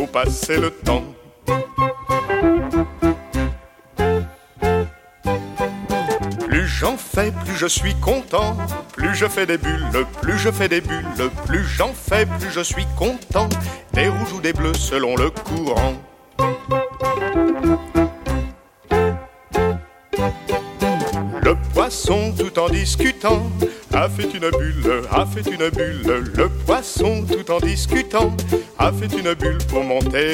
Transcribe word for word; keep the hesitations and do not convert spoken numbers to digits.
faut passer le temps. Plus j'en fais, plus je suis content. Plus je fais des bulles, plus je fais des bulles. Plus j'en fais, plus je suis content. Des rouges ou des bleus selon le courant. Le poisson tout en discutant a fait une bulle, a fait une bulle. Le poisson tout en discutant a fait une bulle pour monter